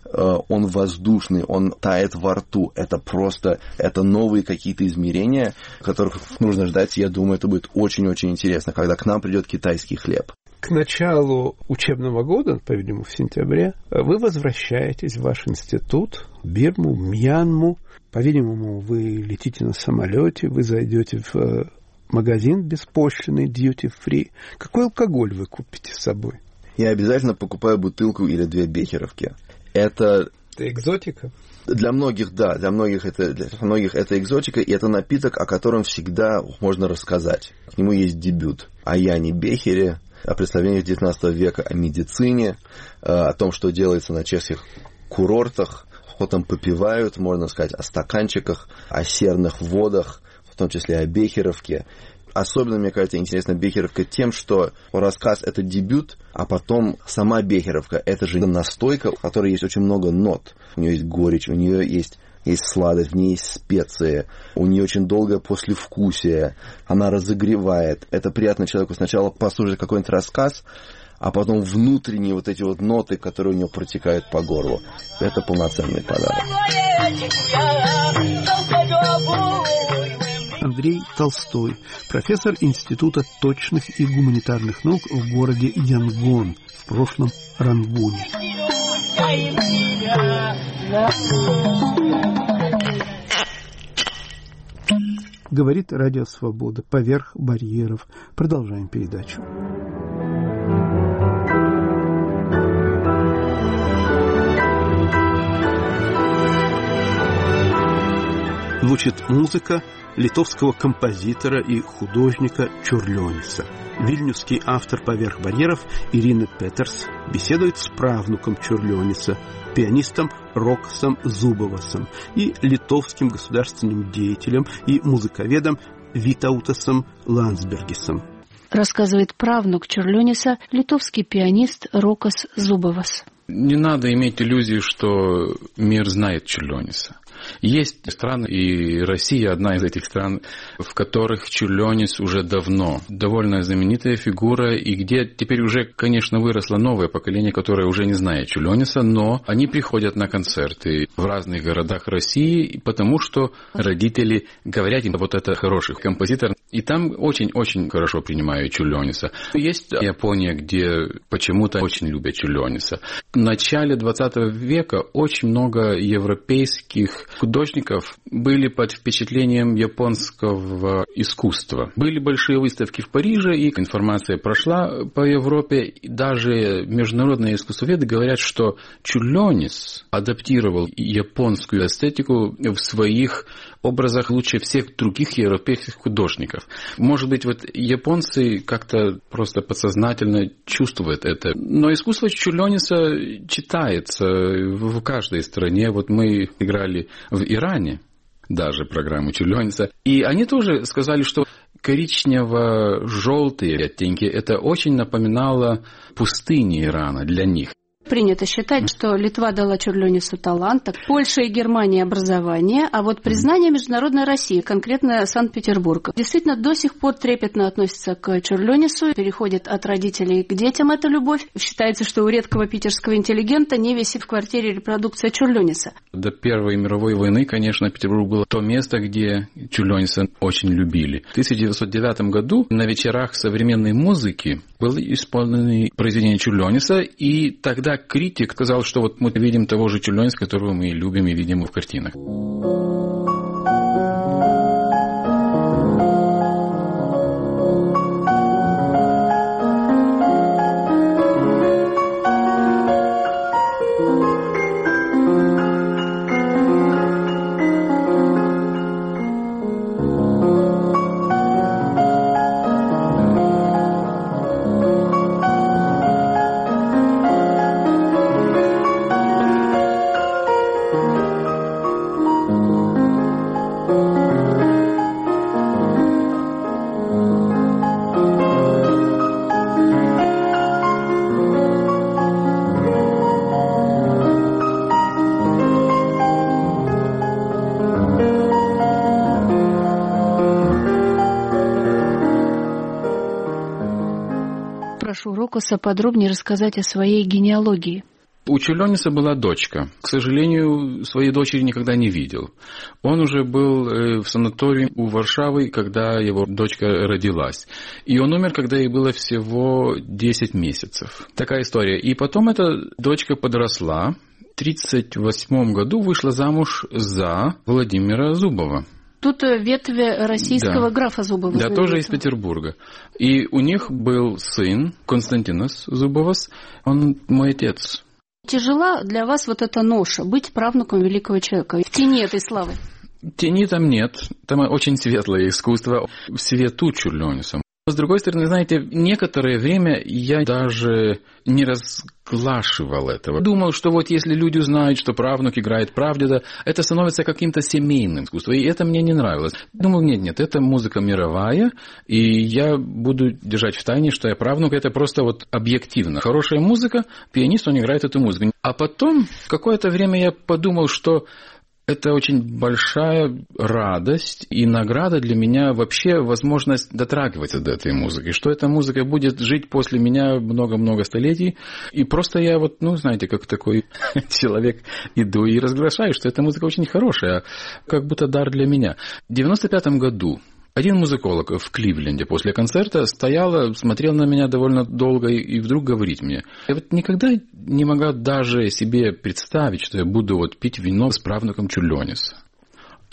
он воздушный, он тает во рту. Это просто, это новые какие-то измерения, которых нужно ждать. Я думаю, это будет очень-очень интересно, когда к нам придет китайский хлеб. К началу учебного года, по-видимому, в сентябре, вы возвращаетесь в ваш институт, в Бирму, в Мьянму. По-видимому, вы летите на самолете, вы зайдете в магазин беспошлиный, duty-free. Какой алкоголь вы купите с собой? Я обязательно покупаю бутылку или две бехеровки. Это... Это экзотика? Для многих, да, для многих, это, для многих это экзотика, и это напиток, о котором всегда можно рассказать. К нему есть дебют. О Яне Бехере, о представлениях девятнадцатого века, о медицине, о том, что делается на чешских курортах, что там попивают, можно сказать, о стаканчиках, о серных водах, в том числе о Бехеровке. Особенно, мне кажется, интересна Бехеровка тем, что рассказ – это дебют, а потом сама Бехеровка – это же настойка, в которой есть очень много нот. У нее есть горечь, у нее есть, есть сладость, в ней есть специи, у нее очень долгое послевкусие, она разогревает. Это приятно человеку сначала послушать какой-нибудь рассказ, а потом внутренние вот эти вот ноты, которые у него протекают по горлу. Это полноценный подарок. Андрей Толстой, профессор Института точных и гуманитарных наук в городе Янгон, в прошлом Рангуне. Говорит Радио Свобода. Поверх барьеров. Продолжаем передачу. Звучит музыка литовского композитора и художника Čiurlionis. Вильнюсский автор «Поверх барьеров» Ирина Петерс беседует с правнуком Čiurlionis, пианистом Рокасом Зубовасом и литовским государственным деятелем и музыковедом Витаутасом Ландсбергисом. Рассказывает правнук Čiurlionis, литовский пианист Рокас Зубовас. Не надо иметь иллюзию, что мир знает Čiurlionis. Есть страны, и Россия одна из этих стран, в которых Čiurlionis уже давно довольно знаменитая фигура, и где теперь уже, конечно, выросло новое поколение, которое уже не знает Čiurlionis, но они приходят на концерты в разных городах России, потому что родители говорят им, вот это хороший композитор, и там очень-очень хорошо принимают Čiurlionis. Есть Япония, где почему-то очень любят Čiurlionis. В начале двадцатого века очень много европейских художников были под впечатлением японского искусства. Были большие выставки в Париже, и информация прошла по Европе. Даже международные искусствоведы говорят, что Čiurlionis адаптировал японскую эстетику в своих образах лучше всех других европейских художников. Может быть, вот японцы как-то просто подсознательно чувствуют это. Но искусство Čiurlionis читается в каждой стране. Вот мы играли в Иране даже программу Čiurlionis. И они тоже сказали, что коричнево-желтые оттенки это очень напоминало пустыни Ирана для них. Принято считать, что Литва дала Čiurlionis талант, Польша и Германия образование, а вот признание международной России, конкретно Санкт-Петербурга. Действительно, до сих пор трепетно относится к Čiurlionis, переходит от родителей к детям эта любовь. Считается, что у редкого питерского интеллигента не висит в квартире репродукция Čiurlionis. До Первой мировой войны, конечно, Петербург был то место, где Čiurlionis очень любили. В тысяча девятьсот девятом году на вечерах современной музыки были исполнены произведения Čiurlionis, и тогда критик сказал, что вот мы видим того же Čiurlionis, которого мы любим и видим в картинах. Прошу Рокаса подробнее рассказать о своей генеалогии. У Čiurlionis была дочка. К сожалению, своей дочери никогда не видел. Он уже был в санатории у Варшавы, когда его дочка родилась. И он умер, когда ей было всего десять месяцев. Такая история. И потом эта дочка подросла. В тридцать восьмом году вышла замуж за Владимира Зубова. Тут ветвь российского да. графа Зубова. Да, знаете. Тоже из Петербурга. И у них был сын Константинос Зубовас. Он мой отец. Тяжела для вас вот эта ноша, быть правнуком великого человека в тени этой славы? Тени там нет. Там очень светлое искусство. В свету Čiurlionis. С другой стороны, знаете, некоторое время я даже не разглашивал этого. Думал, что вот если люди знают, что правнук играет прадеда, это становится каким-то семейным искусством. И это мне не нравилось. Думал, нет-нет, это музыка мировая, и я буду держать в тайне, что я правнук. Это просто вот объективно. Хорошая музыка, пианист, он играет эту музыку. А потом, в какое-то время я подумал, что это очень большая радость и награда для меня вообще возможность дотрагиваться до этой музыки, что эта музыка будет жить после меня много-много столетий. И просто я вот, ну, знаете, как такой человек иду и разглашаю, что эта музыка очень хорошая, как будто дар для меня. В девяносто пятом году один музыколог в Кливленде после концерта стоял, смотрел на меня довольно долго и вдруг говорит мне: я вот никогда не могла даже себе представить, что я буду вот пить вино с правнуком Čiurlionis.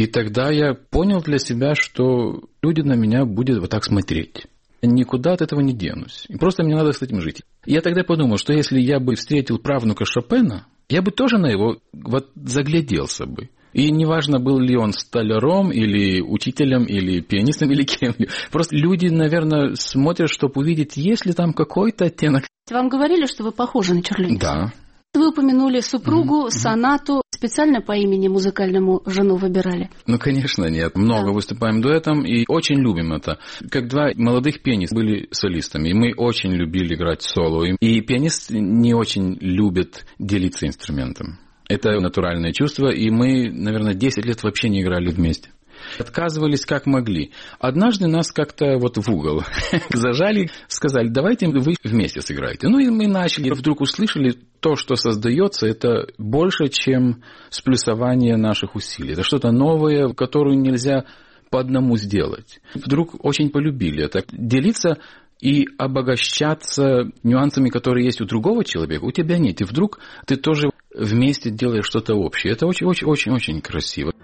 И тогда я понял для себя, что люди на меня будут вот так смотреть. Никуда от этого не денусь. И просто мне надо с этим жить. И я тогда подумал, что если я бы встретил правнука Шопена, я бы тоже на его вот загляделся бы. И неважно, был ли он столяром, или учителем, или пианистом, или кем. Просто люди, наверное, смотрят, чтобы увидеть, есть ли там какой-то оттенок. Вам говорили, что вы похожи на Черлёниса? Да. Вы упомянули супругу, mm-hmm. сонату. Специально по имени музыкальному жену выбирали? Ну, конечно, нет. Много да. выступаем дуэтом и очень любим это. Как два молодых пианиста были солистами, и мы очень любили играть соло. И пианист не очень любит делиться инструментом. Это натуральное чувство, и мы, наверное, десять лет вообще не играли вместе. Отказывались как могли. Однажды нас как-то вот в угол зажали, сказали, давайте вы вместе сыграете. Ну и мы начали, вдруг услышали, то, что создается, это больше, чем сплюсование наших усилий. Это что-то новое, которое нельзя по одному сделать. Вдруг очень полюбили это. Делиться и обогащаться нюансами, которые есть у другого человека, у тебя нет. И вдруг ты тоже вместе делаешь что-то общее. Это очень-очень-очень красиво.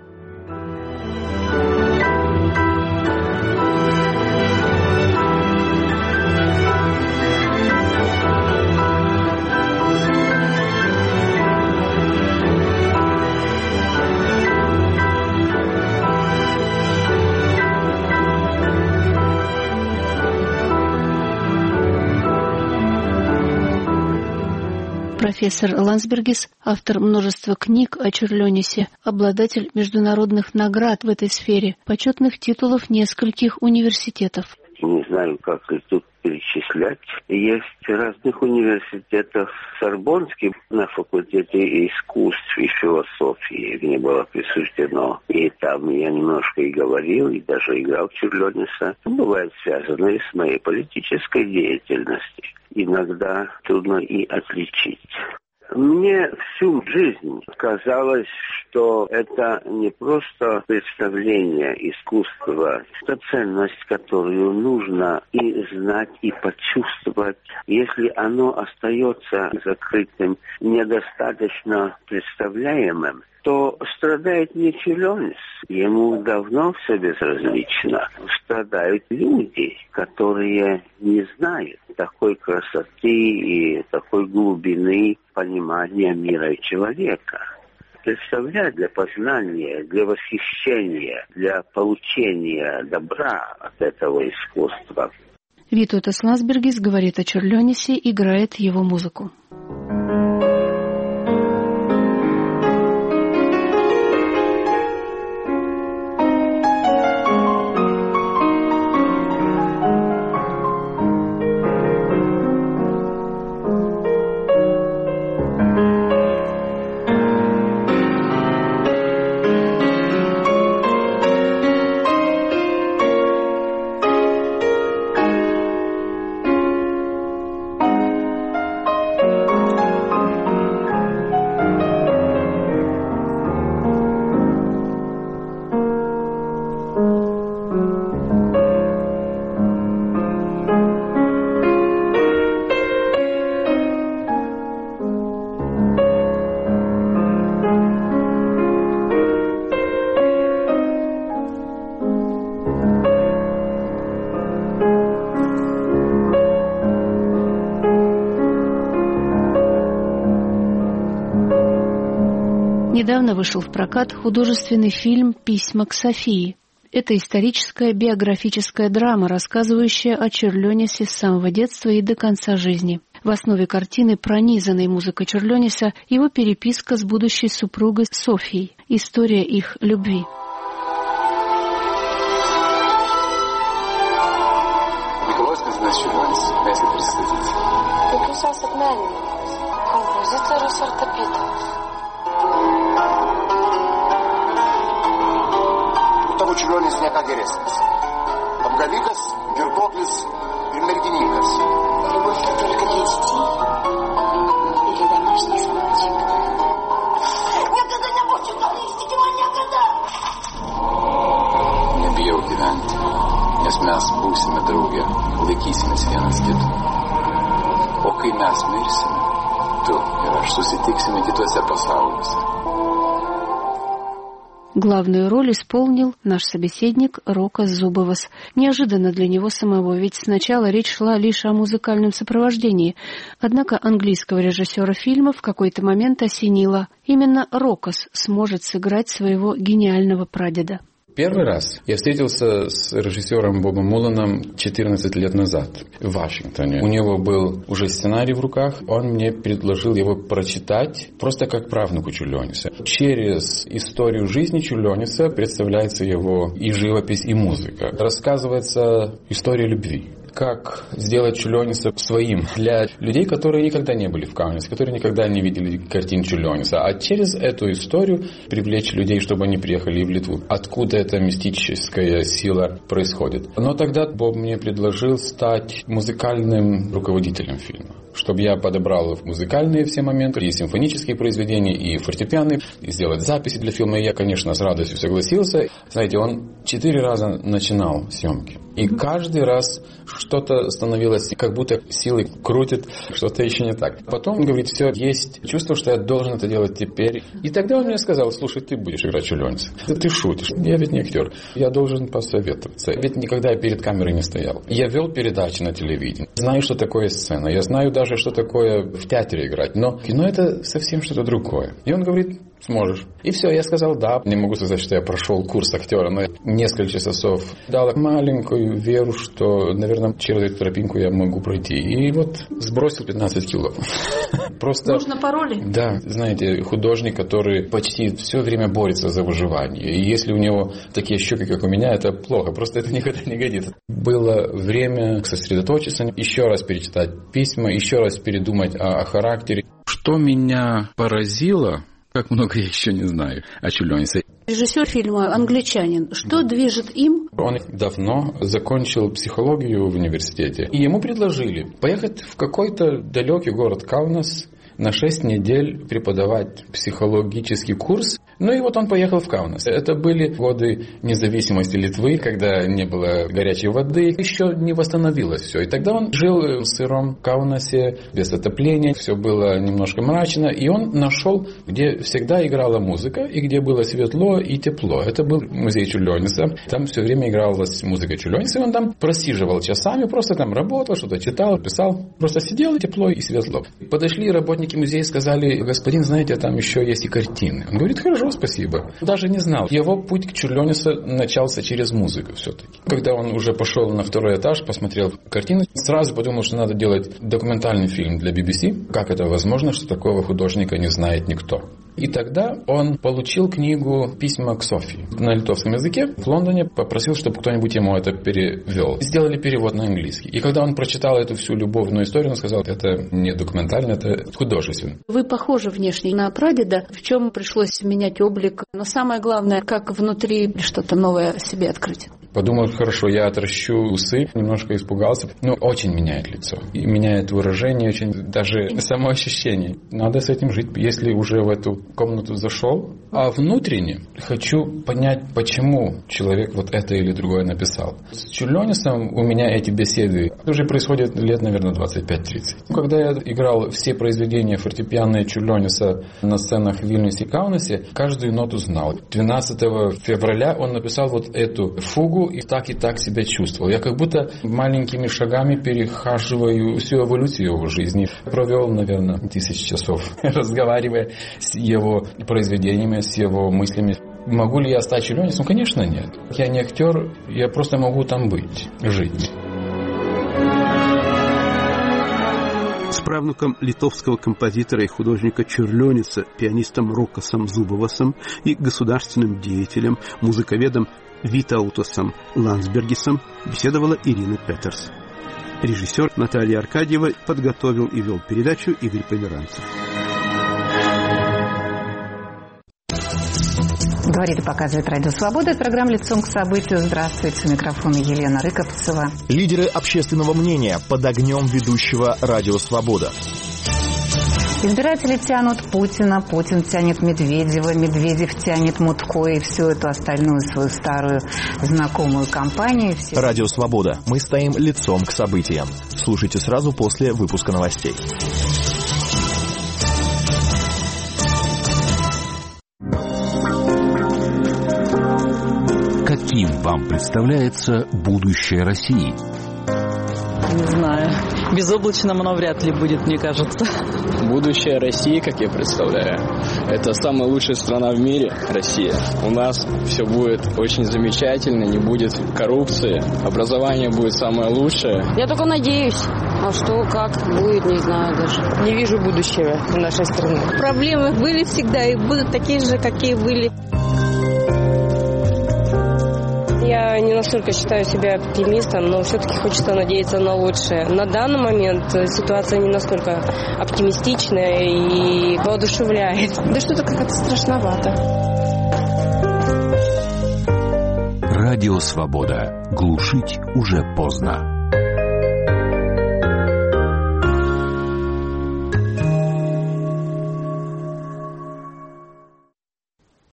Профессор Ландсбергис, автор множества книг о Черлёнисе, обладатель международных наград в этой сфере, почетных титулов нескольких университетов. Не знаю, как и тут перечислять. Есть разных университетов. Сорбонский на факультете искусств и философии мне было присуждено. И там я немножко и говорил, и даже играл Черлёниса. Бывает связано с моей политической деятельностью. Иногда трудно и отличить. Мне всю жизнь казалось, что это не просто представление искусства, это ценность, которую нужно и знать, и почувствовать. Если оно остается закрытым, недостаточно представляемым, то страдает не Черлёнис. Ему давно все безразлично. Страдают люди, которые не знают такой красоты и такой глубины понимания мира и человека. Представляют для познания, для восхищения, для получения добра от этого искусства. Витаутас Ландсбергис говорит о Черлёнисе, играет его музыку. Недавно вышел в прокат художественный фильм «Письма к Софии». Это историческая биографическая драма, рассказывающая о Черлёнисе с самого детства и до конца жизни. В основе картины, пронизанной музыкой Черлёниса, его переписка с будущей супругой Софией, история их любви. Композиторус ортопедов. Того Черлёнис някак geresnis. Apgavikas, girtuoklis ir mergininkas. Любовь это только для детей или домашний звоночек? Niekada nebūsiu tolistiki man niekada. Nebijau gyventi, nes mes būsime drauge, laikysimės vienas kito. O kai mes mirsime, tu ir aš susitiksime kituose pasauliuose. Главную роль исполнил наш собеседник Рокос Зубовас. Неожиданно для него самого, ведь сначала речь шла лишь о музыкальном сопровождении. Однако английского режиссера фильма в какой-то момент осенило. Именно Рокос сможет сыграть своего гениального прадеда. Первый раз я встретился с режиссером Бобом Муланом четырнадцать лет назад в Вашингтоне. У него был уже сценарий в руках. Он мне предложил его прочитать просто как правнуку Чульониса. Через историю жизни Чульониса представляется его и живопись, и музыка. Рассказывается история любви. Как сделать Чульониса своим для людей, которые никогда не были в Каунасе, которые никогда не видели картин Чульониса. А через эту историю привлечь людей, чтобы они приехали в Литву. Откуда эта мистическая сила происходит. Но тогда Боб мне предложил стать музыкальным руководителем фильма. Чтобы я подобрал музыкальные все моменты, и симфонические произведения, и фортепианные, и сделать записи для фильма. И я, конечно, с радостью согласился. Знаете, он четыре раза начинал съемки. И каждый раз что-то становилось, как будто силой крутит, что-то еще не так. Потом он говорит, все, есть чувство, что я должен это делать теперь. И тогда он мне сказал, слушай, ты будешь играть Чульониса. Да ты шутишь, я ведь не актер. Я должен посоветоваться. Ведь никогда я перед камерой не стоял. Я вел передачи на телевидении. Знаю, что такое сцена. Я знаю даже, что такое в театре играть. Но кино это совсем что-то другое. И он говорит, сможешь. И все, я сказал да. Не могу сказать, что я прошел курс актера, но несколько часов дал маленькую веру, что, наверное, через эту тропинку я могу пройти. И вот сбросил пятнадцать кило. Просто... Можно пароли? Да, знаете, художник, который почти все время борется за выживание. И если у него такие щеки, как у меня, это плохо. Просто это никогда не годится. Было время сосредоточиться, еще раз перечитать письма, еще раз передумать о, о характере. Что меня поразило, как много я еще не знаю о Чульонисе. Режиссер фильма англичанин. Что движет им? Он давно закончил психологию в университете. И ему предложили поехать в какой-то далекий город Каунас на шесть недель преподавать психологический курс. Ну и вот он поехал в Каунас. Это были годы независимости Литвы, когда не было горячей воды, еще не восстановилось все. И тогда он жил в сыром Каунасе, без отопления, все было немножко мрачно. И он нашел, где всегда играла музыка, и где было светло и тепло. Это был музей Чульониса. Там все время игралась музыка Чульониса, и он там просиживал часами, просто там работал, что-то читал, писал. Просто сидел, и тепло и светло. Подошли работники музея и сказали, господин, знаете, там еще есть и картины. Он говорит, хорошо, спасибо. Даже не знал. Его путь к Чульонису начался через музыку все-таки. Когда он уже пошел на второй этаж, посмотрел картины, сразу подумал, что надо делать документальный фильм для би би си. Как это возможно, что такого художника не знает никто? И тогда он получил книгу «Письма к Софии» на литовском языке. В Лондоне попросил, чтобы кто-нибудь ему это перевел. Сделали перевод на английский. И когда он прочитал эту всю любовную историю, он сказал, это не документально, это художественно. Вы похожи внешне на прадеда, в чем пришлось менять облик. Но самое главное, как внутри что-то новое себе открыть. Подумал, хорошо, я отращу усы, немножко испугался. Но очень меняет лицо. И меняет выражение, очень даже самоощущение. Надо с этим жить, если уже в эту комнату зашел. А внутренне хочу понять, почему человек вот это или другое написал. С Чульонисом у меня эти беседы уже происходят лет, наверное, двадцать пять тридцать. Когда я играл все произведения фортепианные Чульониса на сценах в Вильнюсе и Каунасе, каждую ноту знал. двенадцатого февраля он написал вот эту фугу и так и так себя чувствовал. Я как будто маленькими шагами перехаживаю всю эволюцию его жизни. Провел, наверное, тысячи часов, разговаривая с его произведениями, с его мыслями. Могу ли я стать Чульонисом? Конечно, нет. Я не актер, я просто могу там быть, жить. С правнуком литовского композитора и художника Чульониса, пианистом Рокосом Зубовасом и государственным деятелем, музыковедом Витаутосом Ландсбергисом беседовала Ирина Петерс. Режиссер Наталья Аркадьева подготовил и вел передачу Игорь Померанцев. Говорит и показывает Радио Свобода. Это программа «Лицом к событию». Здравствуйте. У микрофона Елена Рыковцева. Лидеры общественного мнения под огнем ведущего Радио Свобода. Избиратели тянут Путина, Путин тянет Медведева, Медведев тянет Мутко и всю эту остальную свою старую знакомую компанию. Все... Радио Свобода. Мы стоим лицом к событиям. Слушайте сразу после выпуска новостей. Каким вам представляется будущее России? Не знаю. Безоблачным оно вряд ли будет, мне кажется. Будущее России, как я представляю, это самая лучшая страна в мире, Россия. У нас все будет очень замечательно, не будет коррупции, образование будет самое лучшее. Я только надеюсь. А что, как будет, не знаю даже. Не вижу будущего в нашей стране. Проблемы были всегда и будут такие же, какие были. Я не настолько считаю себя оптимистом, но все-таки хочется надеяться на лучшее. На данный момент ситуация не настолько оптимистичная и воодушевляет. Да что-то как-то страшновато. Радио «Свобода». Глушить уже поздно.